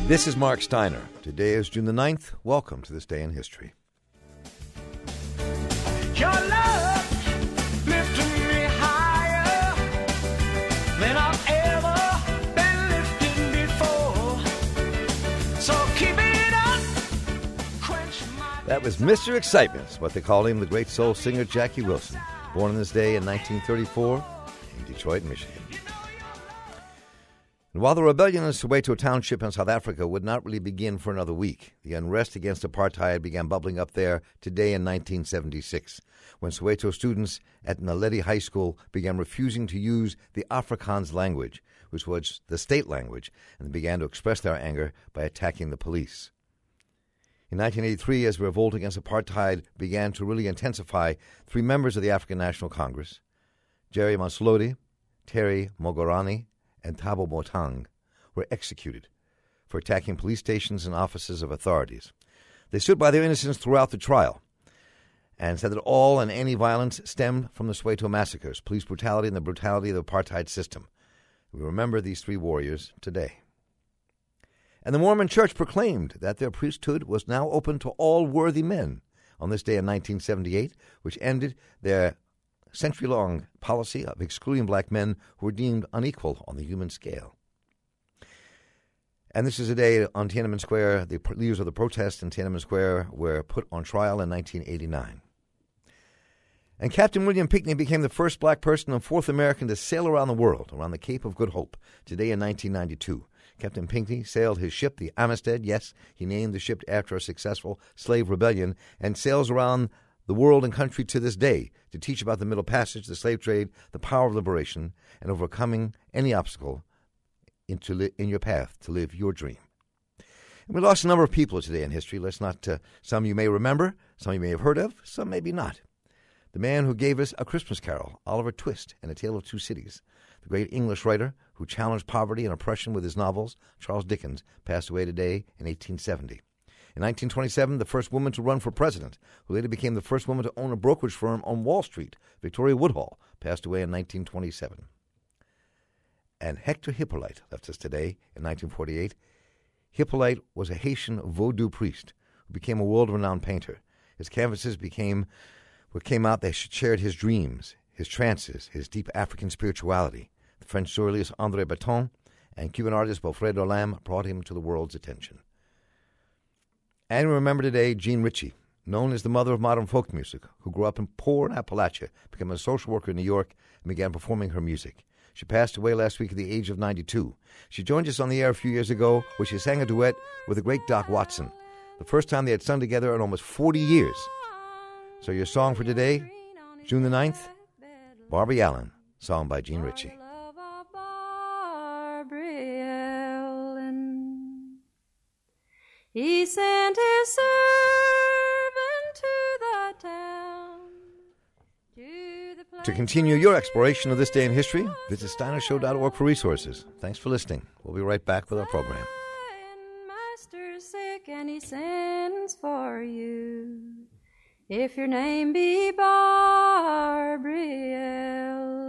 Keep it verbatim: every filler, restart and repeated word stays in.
This is Mark Steiner. Today is June the ninth. Welcome to This Day in History. Your love lifted me higher than I've ever been lifted before. So keep it up. Quench my That was Mister Excitement, what they called him, the great soul singer Jackie Wilson, born on this day in nineteen thirty-four in Detroit, Michigan. And while the rebellion in Soweto Township in South Africa would not really begin for another week, the unrest against apartheid began bubbling up there today in nineteen seventy-six, when Soweto students at Naledi High School began refusing to use the Afrikaans language, which was the state language, and began to express their anger by attacking the police. In nineteen eighty-three, as the revolt against apartheid began to really intensify, three members of the African National Congress, Jerry Manslodi, Terry Mogorani, and Thabo Motang, were executed for attacking police stations and offices of authorities. They stood by their innocence throughout the trial and said that all and any violence stemmed from the Soweto massacres, police brutality, and the brutality of the apartheid system. We remember these three warriors today. And the Mormon Church proclaimed that their priesthood was now open to all worthy men on this day in nineteen seventy-eight, which ended their century-long policy of excluding black men who were deemed unequal on the human scale. And this is a day on Tiananmen Square. The leaders of the protest in Tiananmen Square were put on trial in nineteen eighty-nine. And Captain William Pinckney became the first black person and fourth American to sail around the world, around the Cape of Good Hope, today in nineteen ninety-two. Captain Pinckney sailed his ship, the Amistad. Yes, he named the ship after a successful slave rebellion, and sails around the world and country to this day to teach about the Middle Passage, the slave trade, the power of liberation, and overcoming any obstacle into li- in your path to live your dream. And we lost a number of people today in history. Let's not. Uh, some you may remember, some you may have heard of, some maybe not. The man who gave us A Christmas Carol, Oliver Twist, and A Tale of Two Cities. The great English writer who challenged poverty and oppression with his novels, Charles Dickens, passed away today in eighteen seventy. In nineteen twenty-seven, the first woman to run for president, who later became the first woman to own a brokerage firm on Wall Street, Victoria Woodhull, passed away in nineteen twenty-seven. And Hector Hippolyte left us today in nineteen forty-eight. Hippolyte was a Haitian Vodou priest who became a world-renowned painter. His canvases became what came out that shared his dreams, his trances, his deep African spirituality. The French surrealist André Breton and Cuban artist Wilfredo Lam brought him to the world's attention. And we remember today Jean Ritchie, known as the mother of modern folk music, who grew up in poor Appalachia, became a social worker in New York, and began performing her music. She passed away last week at the age of ninety-two. She joined us on the air a few years ago, where she sang a duet with the great Doc Watson, the first time they had sung together in almost forty years. So your song for today, June the ninth, Barbie Allen, song by Jean Ritchie. He sent his servant to the town. To, the to continue your exploration of this day in history, visit steiner show dot org for resources. Thanks for listening. We'll be right back with our program. Master's sick and he sends for you. If your name be Barbie Allen.